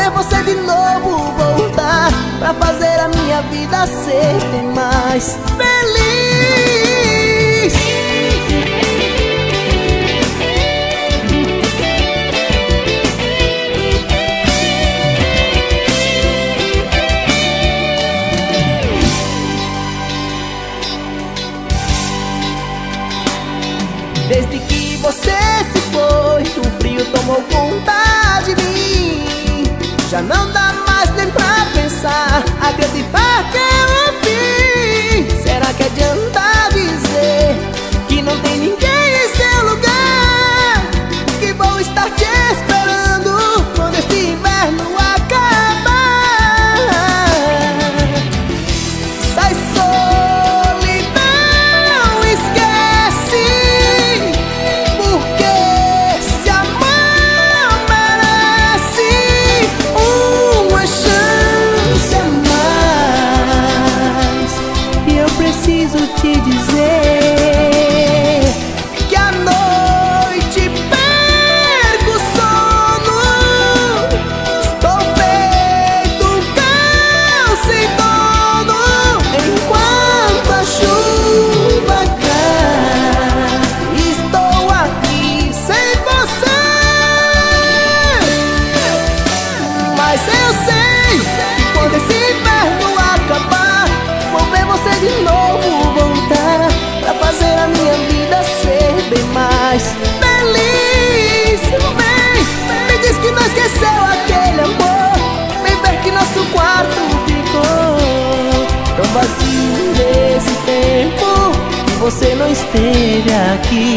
ver você de novo voltar, pra fazer a minha vida ser mais feliz. Desde que você se foi, o frio tomou conta de mim. Já não dá mais nem pra pensar, acreditar que é o fim. Será que adianta dizer que não tem ninguém em seu lugar? Que vou estar te esperando quando este inverno acabar. Sai solidão, esquece, porque se amar merece uma chance a mais. E eu preciso te dizer que à noite perco o sono. Estou feito um cão sem dono, enquanto a chuva cai. Estou aqui sem você, mas eu sei que quando esse inverno acabar, vou ver você de novo voltar, pra fazer a minha vida ser bem mais feliz. Vem, me diz que não esqueceu aquele amor. Vem ver que nosso quarto ficou tão vazio nesse tempo que você não esteve aqui.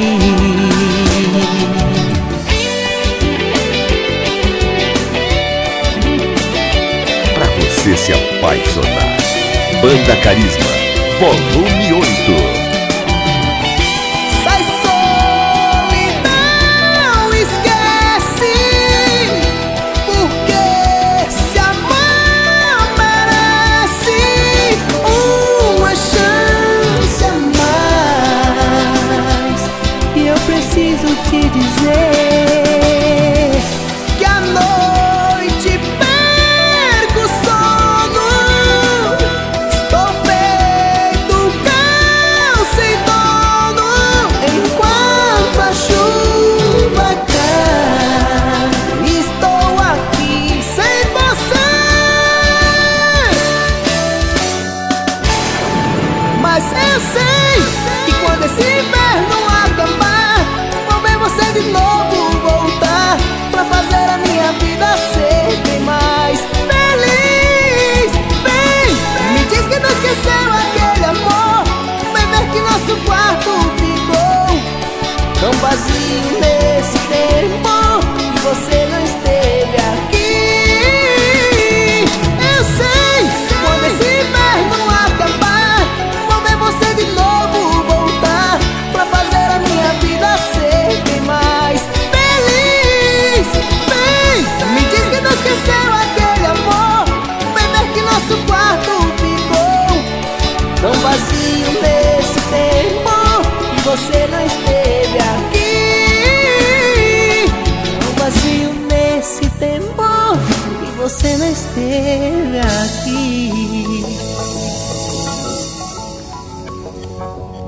Pra você se apaixonar. Banda Carisma, volume 8. Sai solidão, esquece, porque se amar merece uma chance a mais. E eu preciso te dizer que à noite perco o sono. Estou feito um cão sem dono, enquanto a chuva cai. Estou aqui sem você, mas eu sei que quando esse inverno acabar, vou ver você de novo voltar, pra fazer a minha vida ser bem mais feliz. Vem, me diz que não esqueceu aquele amor. Vem ver que nosso quarto ficou tão vazio nesse tempo que você não esteve aqui. Eu sei que quando esse inverno acabar, vou ver você de novo voltar, pra fazer a minha vida ser bem mais feliz. Vem, me diz que não esqueceu aquele amor. Vem ver que nosso quarto ficou tão vazio nesse tempo que você não esteve aqui. Tão vazio nesse tempo que você não esteve aqui.